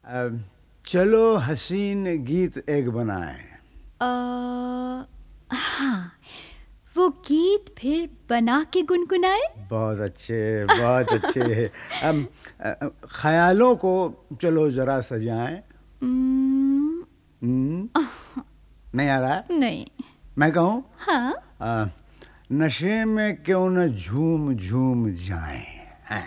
अब चलो हसीन गीत एक बनाएं। हाँ, वो गीत फिर बना के गुनगुनाए। बहुत अच्छे, बहुत अच्छे। अब ख्यालों को चलो जरा सजाएं। नहीं आ रहा? नहीं। मैं कहूँ? हाँ। नशे में क्यों न झूम झूम जाएं। हाँ।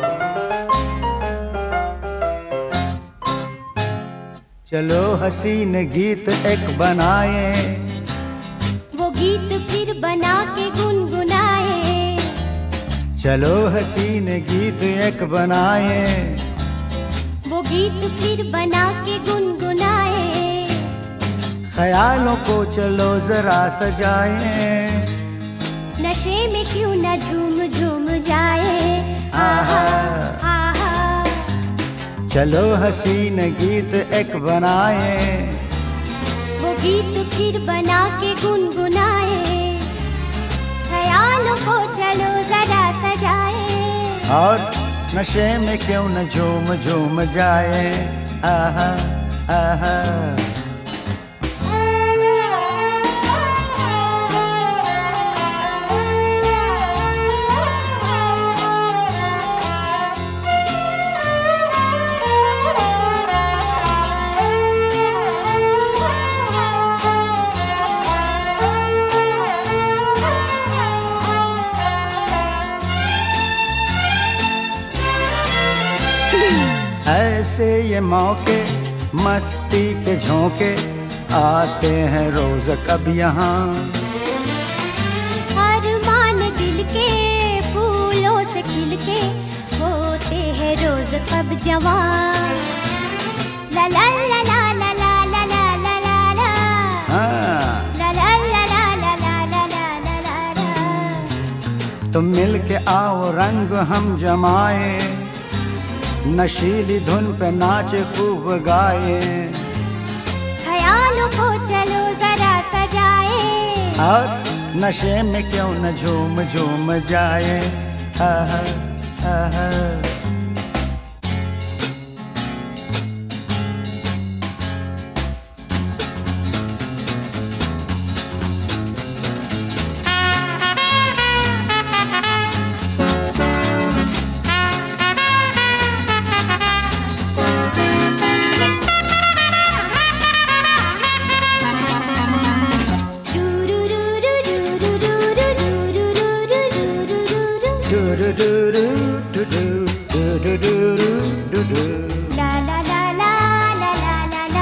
चलो हसीन गीत एक बनाए, वो गीत फिर बना के गुनगुनाए। चलो हसीन गीत एक बनाए, वो गीत फिर बना के गुनगुनाए। ख्यालों को चलो जरा सजाए, नशे में क्यों न झूम झूम जाए। आहा आहा। चलो हसीन गीत एक बनाए, वो गीत फिर बना के गुनगुनाए। ख्यालों को चलो जरा सजाए, और नशे में क्यों न झूम झूम जाए। आहा आहा। ऐसे ये मौके मस्ती के झोंके आते हैं रोज कब यहाँ। अरमान दिल के फूलों से खिल के होते हैं रोज कब जवान। ला ला ला ला ला ला ला ला ला ला ला। हाँ। ला ला ला ला ला ला ला ला ला ला। तुम मिल के आओ रंग हम जमाए, नशीली धुन पे नाचे खूब गाए। ख्यालों को चलो जरा सजाए, और नशे में क्यों न झूम झूम जाए। आहा आहा। ला ला ला ला ला ला ला ला।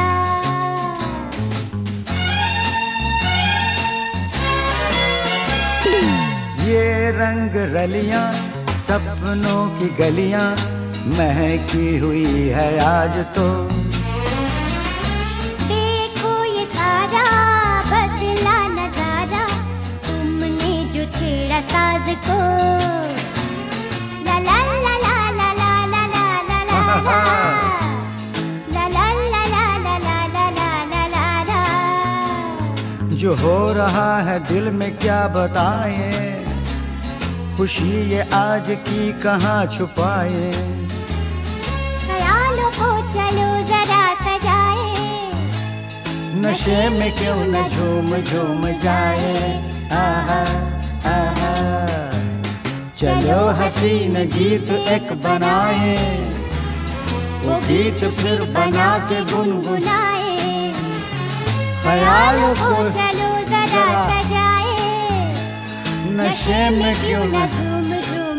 ये रंग रलियां सपनों की गलियां महकी हुई है आज तो। देखो ये सारा बदला नजारा, तुमने जो छेड़ा साज को। ला ला ला ला ला ला ला ला ला ला ला। ला ला ला ला ला ला ला ला ला ला। जो हो रहा है दिल में क्या बताए, खुशी ये आज की कहाँ छुपाए। ख्यालों को चलो जरा सजाए, नशे में क्यों न झूम झूम जाए। आहा आहा। चलो हसीन गीत एक बनाए, वो गीत फिर बना के गुनगुनाए। ख्यालों को चलो जरा सजाए, नशे में क्यों न झूम झूम